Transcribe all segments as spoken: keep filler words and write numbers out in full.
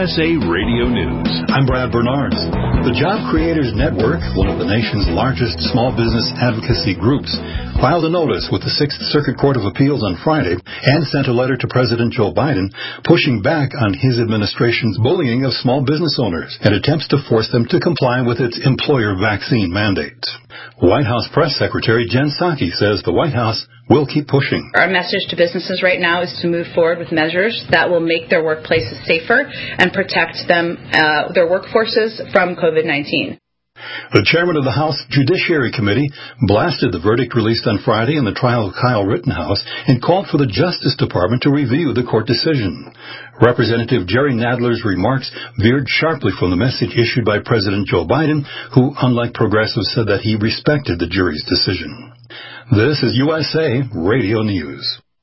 S A Radio News. I'm Brad Bernards. The Job Creators Network, one of the nation's largest small business advocacy groups, filed a notice with the Sixth Circuit Court of Appeals on Friday and sent a letter to President Joe Biden pushing back on his administration's bullying of small business owners and attempts to force them to comply with its employer vaccine mandate. White House Press Secretary Jen Psaki says the White House will keep pushing. Our message to businesses right now is to move forward with measures that will make their workplaces safer and protect them, uh, their workforces from COVID nineteen. The chairman of the House Judiciary Committee blasted the verdict released on Friday in the trial of Kyle Rittenhouse and called for the Justice Department to review the court decision. Representative Jerry Nadler's remarks veered sharply from the message issued by President Joe Biden, who, unlike progressives, said that he respected the jury's decision. This is U S A Radio News.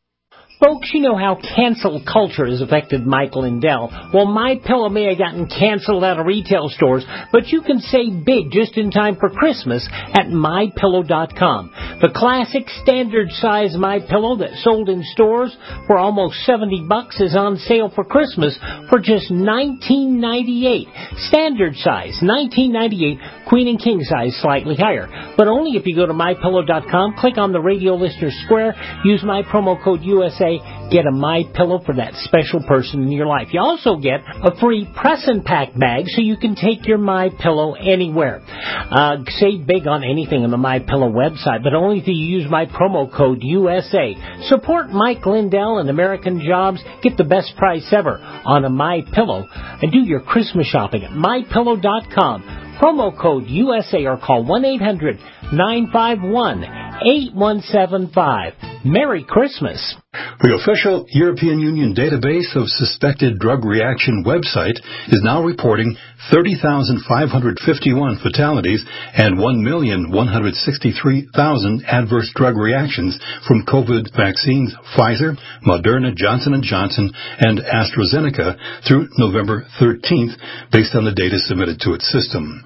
Folks, you know how cancel culture has affected Mike Lindell. Well, MyPillow may have gotten canceled out of retail stores, but you can save big just in time for Christmas at My Pillow dot com. The classic standard size MyPillow that sold in stores for almost seventy bucks is on sale for Christmas for just nineteen ninety-eight. Standard size, nineteen ninety-eight. Queen and king size, slightly higher. But only if you go to My Pillow dot com, click on the radio listener square, use my promo code U S A, get a MyPillow for that special person in your life. You also get a free press and pack bag so you can take your MyPillow anywhere. Uh, save big on anything on the MyPillow website, but only if you use my promo code U S A. Support Mike Lindell and American Jobs. Get the best price ever on a MyPillow and do your Christmas shopping at My Pillow dot com. Promo code U S A or call one eight hundred nine five one eight one seven five. Merry Christmas. The official European Union database of suspected drug reaction website is now reporting thirty thousand five hundred fifty-one fatalities and one million one hundred sixty-three thousand adverse drug reactions from COVID vaccines Pfizer, Moderna, Johnson and Johnson, and AstraZeneca through November thirteenth, based on the data submitted to its system.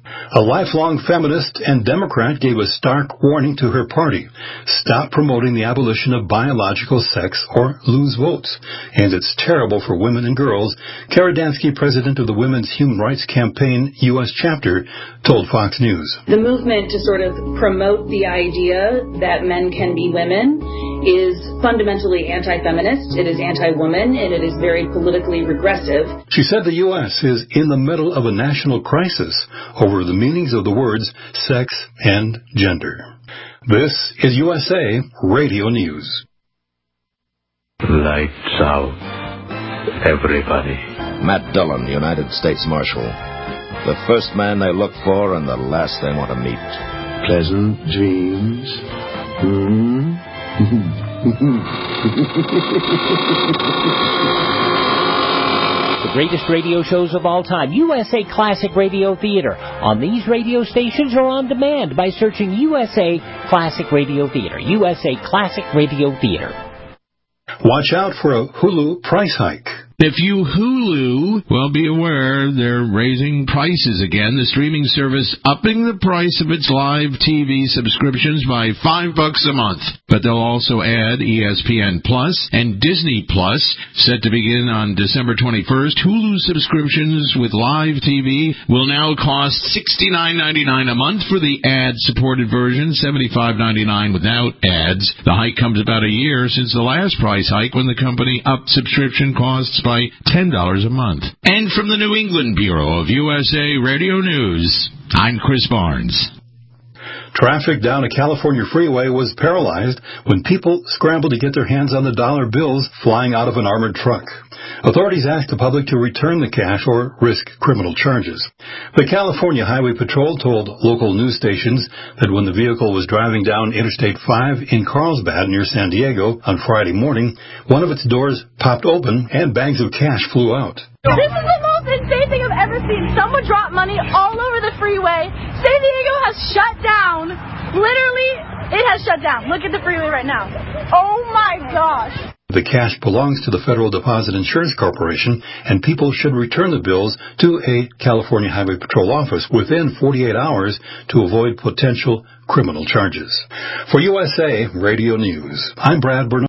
A lifelong feminist and Democrat gave a stark warning to her party. Stop promoting the abolition of biological sex or lose votes. And it's terrible for women and girls. Kara Dansky, president of the Women's Human Rights Campaign U S chapter, told Fox News. The movement to sort of promote the idea that men can be women is fundamentally anti-feminist. It is anti-woman, and it is very politically regressive. She said the U S is in the middle of a national crisis over the meanings of the words sex and gender. This is U S A Radio News. Lights out, everybody. Matt Dillon, United States Marshal. The first man they look for and the last they want to meet. Pleasant dreams. Hmm? The greatest radio shows of all time, U S A Classic Radio Theater, on these radio stations or on demand by searching U S A Classic Radio Theater. U S A Classic Radio Theater. Watch out for a Hulu price hike. If you Hulu, well, be aware they're raising prices again. The streaming service upping the price of its live T V subscriptions by five bucks a month. But they'll also add E S P N Plus and Disney Plus. Set to begin on December twenty-first, Hulu subscriptions with live T V will now cost sixty-nine ninety-nine a month for the ad-supported version, seventy-five ninety-nine without ads. The hike comes about a year since the last price hike when the company upped subscription costs by ten dollars a month. And from the New England Bureau of U S A Radio News, I'm Chris Barnes. Traffic down a California freeway was paralyzed when people scrambled to get their hands on the dollar bills flying out of an armored truck. Authorities asked the public to return the cash or risk criminal charges. The California Highway Patrol told local news stations that when the vehicle was driving down Interstate five in Carlsbad near San Diego on Friday morning, one of its doors popped open and bags of cash flew out. This is the most insane thing I've ever seen. Someone dropped money all over the freeway. San Diego has shut down. Literally, it has shut down. Look at the freeway right now. Oh my gosh. The cash belongs to the Federal Deposit Insurance Corporation, and people should return the bills to a California Highway Patrol office within forty-eight hours to avoid potential criminal charges. For U S A Radio News, I'm Brad Bernard.